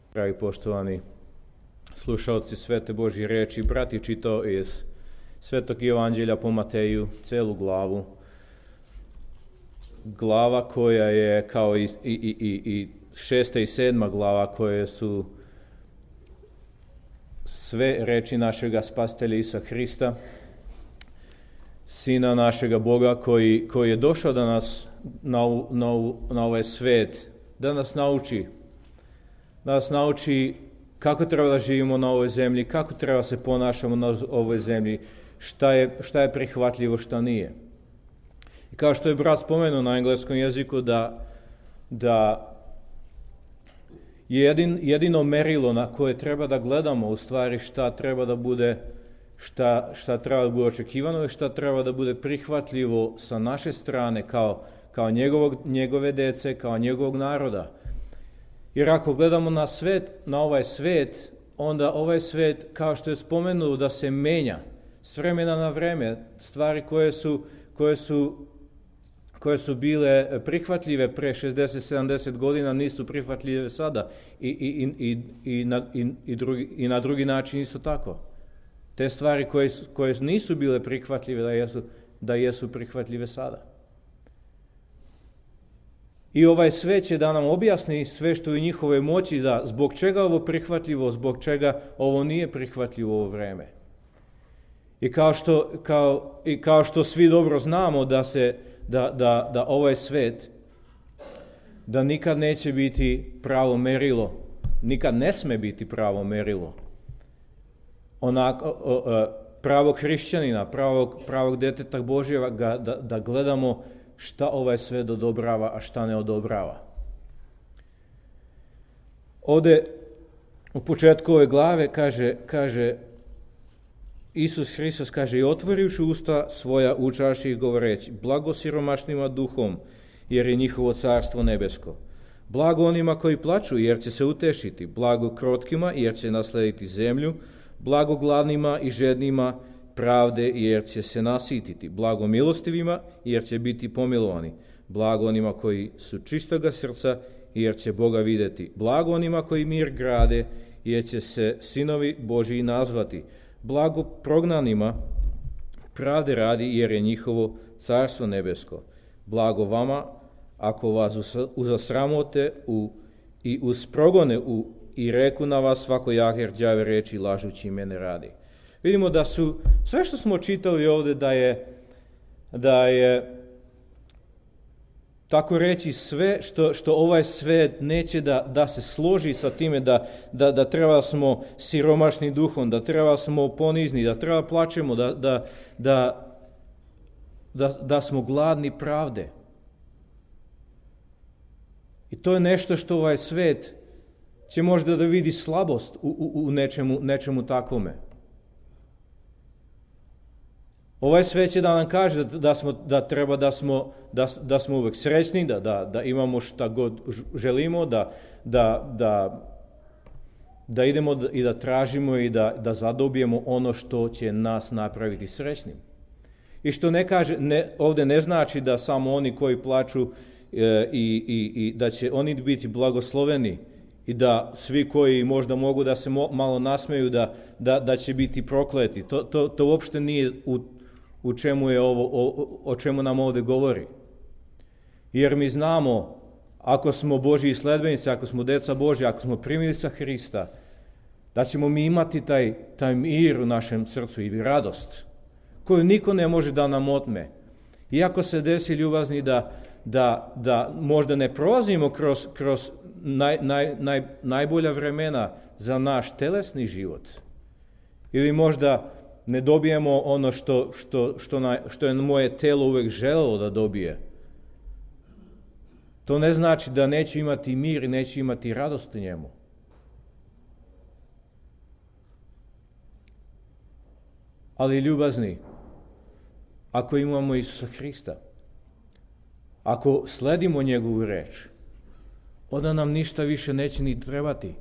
Dragi poštovani slušalci Svete Božje riječi, brati čitao iz Svetog Evanđelja po Mateju celu glavu. Glava koja je kao i 6. i 7. glava koje su sve reči našega Spasitelja Isusa Hrista, Sina našega Boga koji je došao da nas na ovaj svet, da nas nauči kako treba da živimo na ovoj zemlji, kako treba se ponašamo na ovoj zemlji, šta je prihvatljivo, šta nije. I kao što je brat spomenuo na engleskom jeziku da je jedino merilo na koje treba da gledamo u stvari šta treba da bude, šta treba da bude očekivano i šta treba da bude prihvatljivo sa naše strane kao njegove dece, kao njegovog naroda. Jer ako gledamo na ovaj svet, onda ovaj svet, kao što je spomenuo, da se menja s vremena na vreme. Stvari koje su bile prihvatljive pre 60-70 godina nisu prihvatljive sada i na drugi način isto tako. Te stvari koje nisu bile prihvatljive da jesu prihvatljive sada. I ovaj svet će da nam objasni sve što je u njihovoj moći, da zbog čega ovo prihvatljivo, zbog čega ovo nije prihvatljivo ovo vreme. I kao što svi dobro znamo da ovaj svet, da nikad neće biti pravo merilo, nikad ne sme biti pravo merilo. Pravog hrišćanina, pravog deteta Božjeva, da gledamo šta ovaj svet odobrava, a šta ne odobrava. Ovdje u početku ove glave kaže Isus Hristos, kaže, i otvorivši usta svoja učaši ih govoreći, blago siromašnima duhom, jer je njihovo carstvo nebesko. Blago onima koji plaču, jer će se utešiti. Blago krotkima, jer će naslediti zemlju. Blago gladnima i žednima pravde, jer će se nasititi. Blago milostivima, jer će biti pomilovani. Blago onima koji su čistoga srca, jer će Boga vidjeti. Blago onima koji mir grade, jer će se sinovi Božiji nazvati. Blago prognanima pravde radi, jer je njihovo carstvo nebesko. Blago vama, ako vas uzasramote i usprogone i reku na vas svakojake rđave reči lažući mene radi. Vidimo da su sve što smo čitali ovdje da je tako reći sve što ovaj svet neće da se složi sa time da treba smo siromašni duhom, da treba smo ponizni, da treba plačemo, da smo gladni pravde. I to je nešto što ovaj svet će možda da vidi slabost u nečemu takvome. Ovaj svet će da nam kaže da smo uvek srećni, da imamo šta god želimo, da idemo i da tražimo i da zadobijemo ono što će nas napraviti srećnim. I što ovdje ne znači da samo oni koji plaču i da će oni biti blagosloveni i da svi koji možda mogu da se malo nasmeju da će biti prokleti. To uopšte nije u čemu je o čemu nam ovdje govori. Jer mi znamo, ako smo Božji sledbenici, ako smo deca Božja, ako smo primili sa Hrista, da ćemo mi imati taj mir u našem srcu i radost, koju niko ne može da nam otme. Iako se desi, ljubazni, da možda ne prolazimo kroz najbolja vremena za naš telesni život, ili možda ne dobijemo ono što je moje telo uvek želelo da dobije. To ne znači da neću imati mir i neću imati radost u njemu. Ali ljubazni, ako imamo Isusa Hrista, ako sledimo njegovu reč, onda nam ništa više neće ni trebati.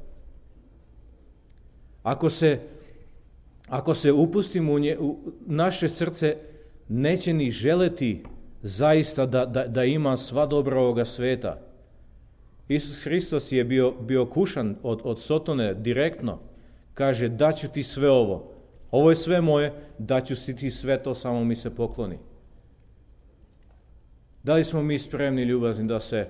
Ako se upustimo u naše srce, neće ni želeti zaista da ima sva dobra ovoga sveta. Isus Hristos je bio kušan od Sotone direktno. Kaže, daću ti sve ovo. Ovo je sve moje, daću si ti sve to, samo mi se pokloni. Da li smo mi spremni, ljubazni,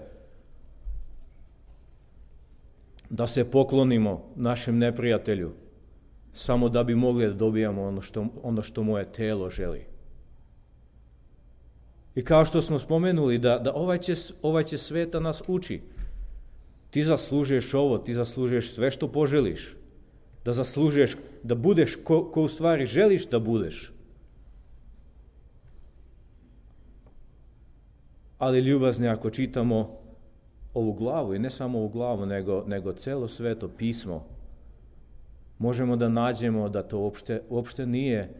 da se poklonimo našem neprijatelju, samo da bi mogli da dobijamo ono što moje telo želi? I kao što smo spomenuli, da ovaj će sveta nas uči. Ti zaslužuješ ovo, ti zaslužuješ sve što poželiš. Da zaslužuješ da budeš ko u stvari želiš da budeš. Ali ljubazni, ako čitamo ovu glavu, i ne samo ovu glavu, nego celo sveto pismo, možemo da nađemo da to uopšte nije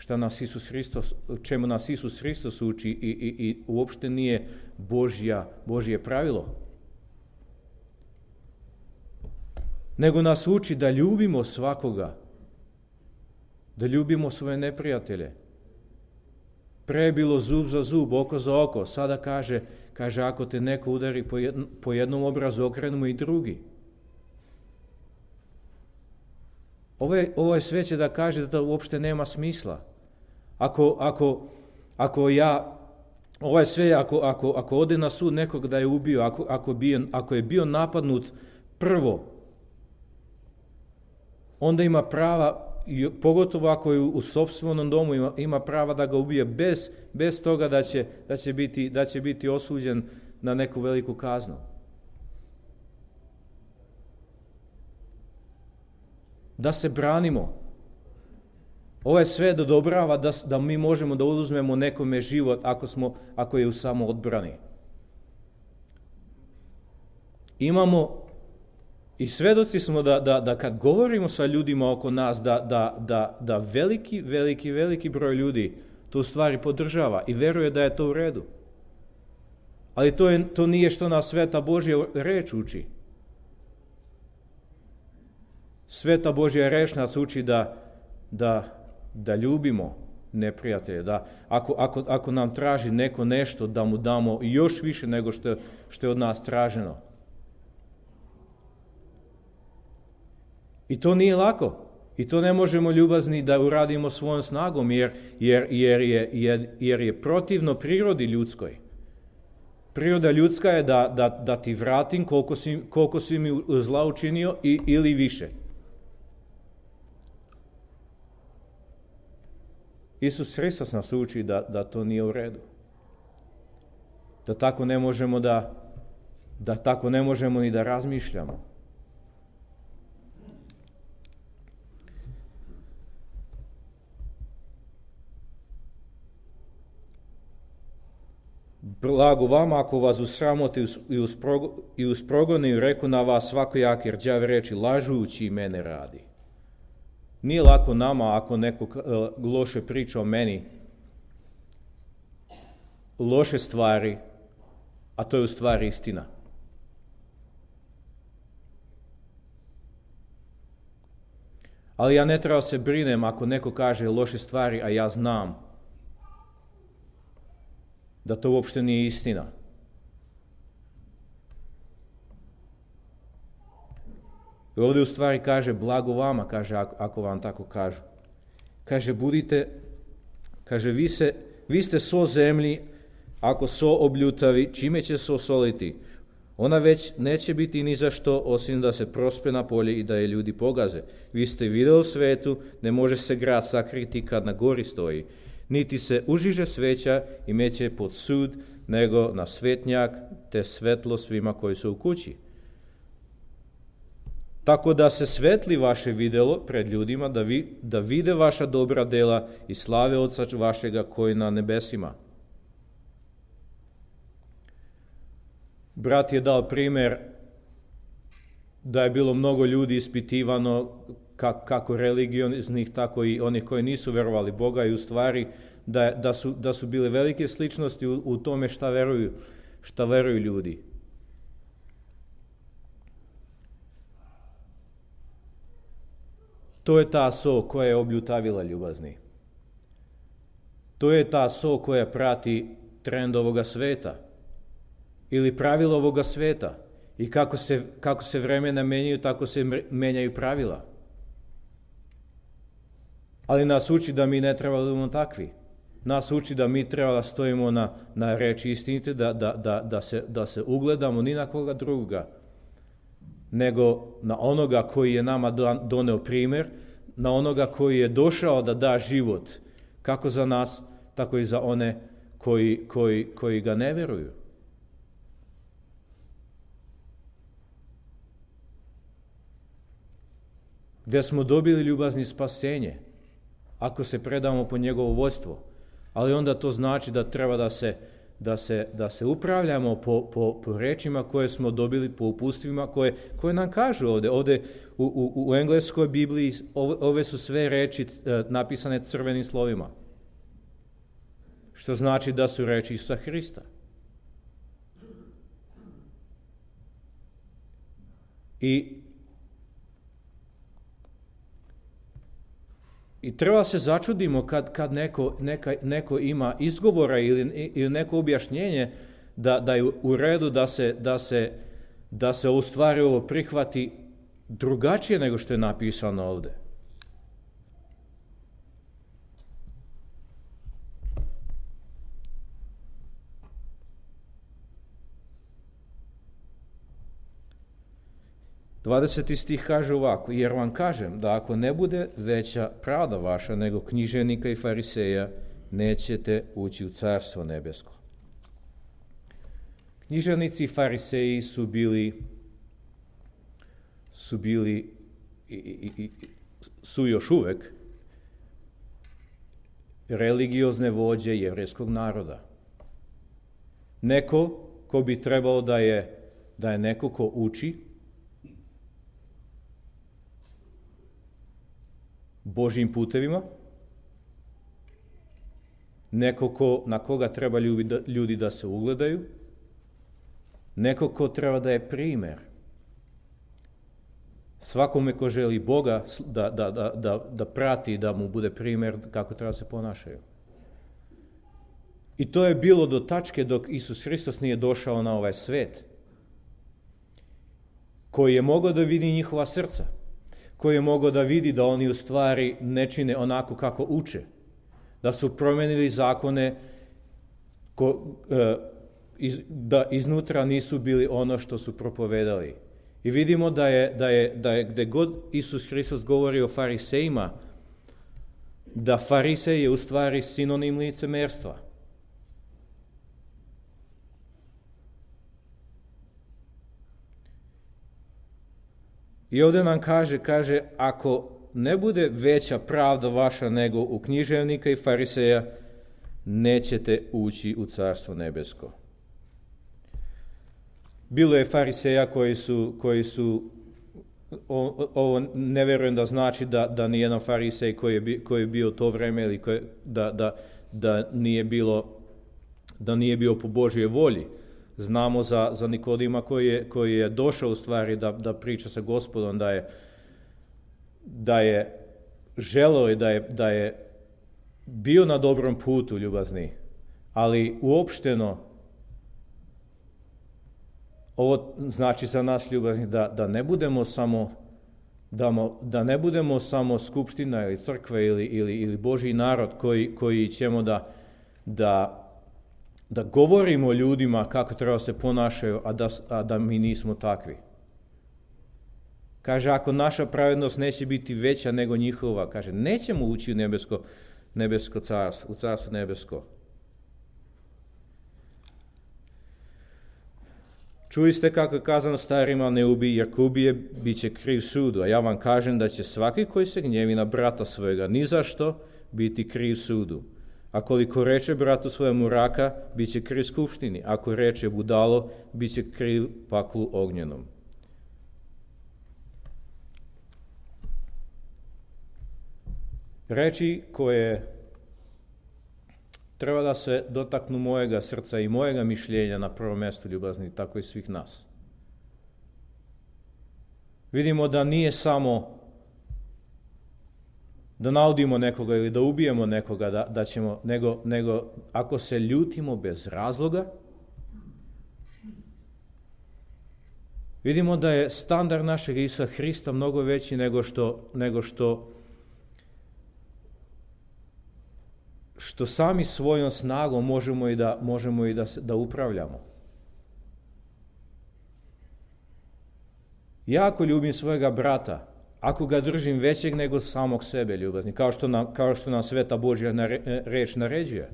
čemu nas Isus Hristos uči i uopšte nije Božje pravilo. Nego nas uči da ljubimo svakoga, da ljubimo svoje neprijatelje. Pre je bilo zub za zub, oko za oko, sada kaže ako te neko udari po jednom obrazu, okrenemo i drugi. Ovo je sve će da kaže da to uopšte nema smisla. Ako ode na sud nekog da je ubio, ako je bio napadnut prvo, onda ima prava, pogotovo ako je u sopstvenom domu, ima prava da ga ubije bez toga da će biti osuđen na neku veliku kaznu. Da se branimo. Ovo je sve dodobrava da mi možemo da oduzmemo nekome život ako je u samoodbrani. Imamo i svedoci smo da kad govorimo sa ljudima oko nas, da veliki broj ljudi to u stvari podržava i veruje da je to u redu. Ali to nije što nas Sveta Božja reč uči. Sveta Božja reč nas uči da ljubimo neprijatelje, da ako nam traži neko nešto, da mu damo još više nego što je od nas traženo. I to nije lako. I to ne možemo, ljubazni, da uradimo svojom snagom, jer je protivno prirodi ljudskoj. Priroda ljudska je da ti vratim koliko si mi zla učinio ili više. Isus Hristos nas uči da to nije u redu. Da tako ne možemo da tako ne možemo ni da razmišljamo. Blago vama ako vas usramoti i usprogoni, reku na vas svakojake rđave reči, lažujući mene radi. Nije lako nama ako neko loše priča o meni, loše stvari, a to je u stvari istina. Ali ja ne treba se brinem ako neko kaže loše stvari, a ja znam da to uopšte nije istina. I ovdje u stvari kaže blago vama, kaže ako vam tako kažu. Kaže vi ste so zemlji, ako so obljutavi, čime će se osoliti? Ona već neće biti ni za što, osim da se prospe na polje i da je ljudi pogaze. Vi ste video svetu, ne može se grad sakriti kad na gori stoji. Niti se užiže sveća i meće pod sud, nego na svetnjak, te svetlo svima koji su u kući. Tako da se svetli vaše videlo pred ljudima, da vide vaša dobra dela i slave Oca vašega koji na nebesima. Brat je dao primjer da je bilo mnogo ljudi ispitivano, kako religioznih, tako i onih koji nisu verovali Boga, i u stvari da su bile velike sličnosti u tome šta veruju ljudi. To je ta so koja je obljutavila, ljubazni. To je ta so koja prati trend ovoga sveta ili pravilo ovoga sveta. I kako se vremena menjaju, tako se menjaju pravila. Ali nas uči da mi ne treba da budemo takvi. Nas uči da mi treba da stojimo na reči istinite, da se ugledamo ni na koga drugoga, nego na onoga koji je nama doneo primer, na onoga koji je došao da da život, kako za nas, tako i za one koji ga ne veruju. Gde smo dobili ljubazni spasenje, ako se predamo po njegovo vodstvo, ali onda to znači da treba da se upravljamo po rečima koje smo dobili, po upustvima koje nam kažu ovde. Ovde u engleskoj Bibliji ove su sve reči napisane crvenim slovima, što znači da su reči Isusa Hrista. I treba se začudimo kad neko ima izgovora ili neko objašnjenje da je u redu da se u stvari ovo prihvati drugačije nego što je napisano ovde. Dvadeseti stih kaže ovako: jer vam kažem da ako ne bude veća pravda vaša nego književnika i fariseja, nećete ući u Carstvo nebesko. Književnici i fariseji su još uvek religiozne vođe jevrejskog naroda. Neko ko bi trebao da je neko ko uči Božjim putevima, neko na koga treba ljudi da se ugledaju, neko ko treba da je primer svakome ko želi Boga da prati, da mu bude primer kako treba se ponašaju. I to je bilo do tačke dok Isus Hristos nije došao na ovaj svet, koji je mogao da vidi njihova srca, koji je mogao da vidi da oni u stvari ne čine onako kako uče, da su promenili zakone, da iznutra nisu bili ono što su propovedali. I vidimo da je gde god Isus Hristos govori o farisejima, da farisej je u stvari sinonim licemerstva. I ovdje nam kaže, ako ne bude veća pravda vaša nego u književnika i fariseja, nećete ući u Carstvo nebesko. Bilo je fariseja koji su ovo ne verujem da znači da nijedan farisej koji je bio to vreme ili da nije bio po Božjoj volji. Znamo za Nikodima koji je došao u stvari da priča sa Gospodom, da je želeo i da je bio na dobrom putu, ljubazni, ali uopšteno ovo znači za nas, ljubazni, da ne budemo samo skupština ili crkva ili Božji narod koji ćemo da govorimo ljudima kako treba se ponašaju, a da mi nismo takvi. Kaže, ako naša pravednost neće biti veća nego njihova, kaže, nećemo ući u nebesko carstvo, u Carstvo nebesko. Čuli ste kako je kazano starima, ne ubij, jer ko ubije, bit će kriv sudu. A ja vam kažem da će svaki koji se gnjevi na brata svojega ni zašto biti kriv sudu. A koliko reče bratu svojemu raka, bit će kriv skupštini. Ako reče budalo, bit će kriv paklu ognjenom. Reči koje treba da se dotaknu mojega srca i mojega mišljenja na prvom mjestu, ljubazni, tako i svih nas. Vidimo da nije samo da naudimo nekoga ili da ubijemo nekoga, da ćemo, nego ako se ljutimo bez razloga, Vidimo da je standard našeg Isusa Hrista mnogo veći nego što sami svojom snagom možemo i da upravljamo. Ja ako ljubim svojega brata, ako ga držim većeg nego samog sebe, ljubazni, kao što nam sveta Božja reč naređuje,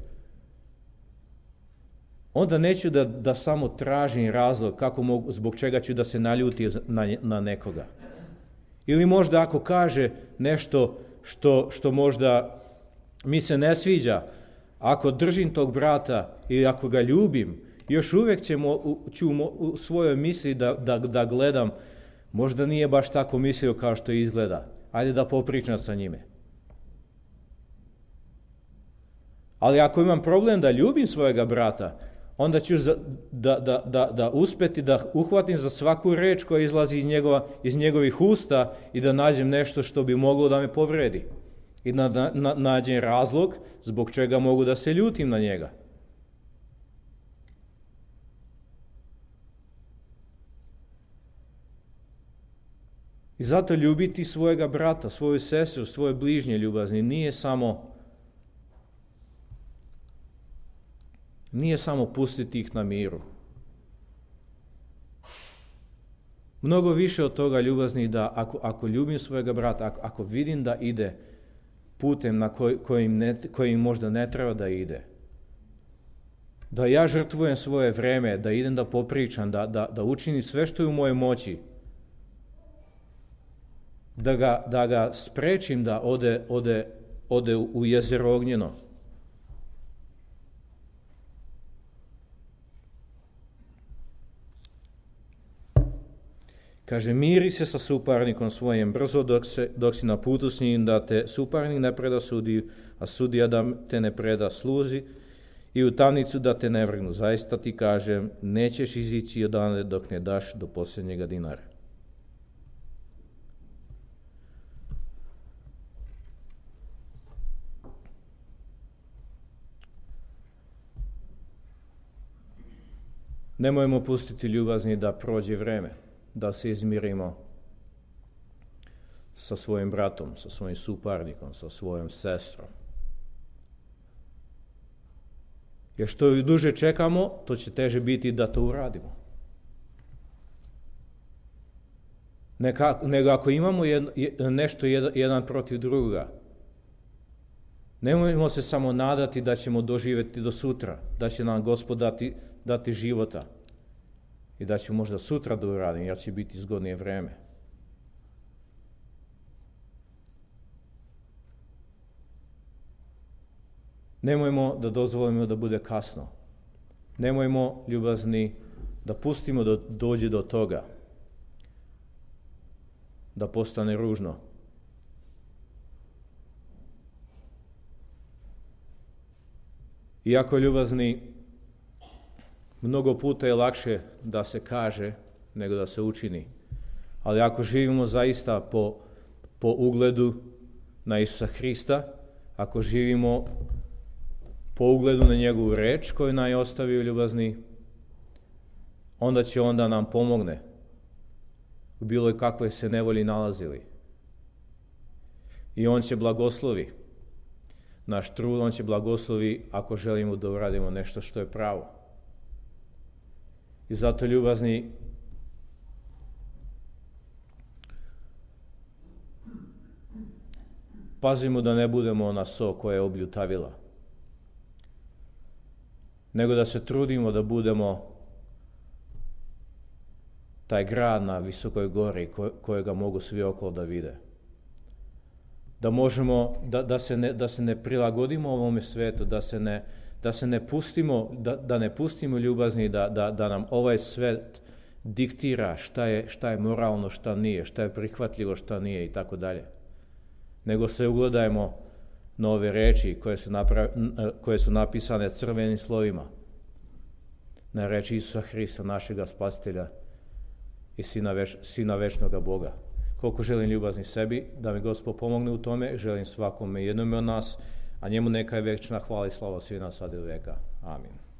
onda neću da samo tražim razlog zbog čega ću da se naljuti na nekoga. Ili možda ako kaže nešto što možda mi se ne sviđa, ako držim tog brata ili ako ga ljubim, još uvijek ću u svojoj misli da gledam, možda nije baš tako mislio kao što izgleda. Ajde da popričam sa njime. Ali ako imam problem da ljubim svojega brata, onda ću da uspeti da uhvatim za svaku reč koja izlazi iz njegovih usta i da nađem nešto što bi moglo da me povredi. I da nađem razlog zbog čega mogu da se ljutim na njega. I zato ljubiti svojega brata, svoju sestru, svoje bližnje, ljubazni, nije samo pustiti ih na miru. Mnogo više od toga, ljubazni, da ako ljubim svojega brata, ako vidim da ide putem na kojim možda ne treba da ide, da ja žrtvujem svoje vreme, da idem da popričam, da učinim sve što je u mojoj moći, da ga sprečim da ode u jezero ognjeno. Kaže, miri se sa suparnikom svojim brzo dok si na putu s njim, da te suparnik ne preda sudiju, a sudija da te ne preda sluzi i u tamnicu da te ne vrgnu. Zaista ti kažem, nećeš izići odande dok ne daš do posljednjega dinara. Nemojmo pustiti, ljubazni, da prođe vreme, da se izmirimo sa svojim bratom, sa svojim suparnikom, sa svojom sestrom. Jer što duže čekamo, to će teže biti da to uradimo. Nego ako imamo nešto jedan protiv druga, nemojmo se samo nadati da ćemo doživjeti do sutra, da će nam Gospod dati života i da ću možda sutra da uradim, jer će biti zgodnije vreme. Nemojmo da dozvolimo da bude kasno. Nemojmo, ljubazni, da pustimo da dođe do toga, da postane ružno. Iako, ljubazni, mnogo puta je lakše da se kaže nego da se učini. Ali ako živimo zaista po ugledu na Isusa Hrista, ako živimo po ugledu na njegovu reč koju nam je ostavio, ljubazni, onda nam pomogne u bilo kakvoj se nevolji nalazili. I on će blagoslovi naš trud, on će blagoslovi ako želimo da uradimo nešto što je pravo. I zato, ljubazni, pazimo da ne budemo ona so koja je obljutavila, nego da se trudimo da budemo taj grad na visokoj gori kojega mogu svi okolo da vide. Da možemo, da se ne prilagodimo ovome svetu, da ne pustimo, ljubazni, da nam ovaj svet diktira šta je moralno, šta nije, šta je prihvatljivo, šta nije i tako dalje. Nego se ugledajmo na ove reči koje su napisane crvenim slovima, na reči Isusa Hrista, našega Spasitelja i Sina večnoga Boga. Koliko želim, ljubazni, sebi da mi Gospod pomogne u tome, želim svakome jednome od nas, a njemu neka je večna hvala i slava svih nas sad i do veka. Amin.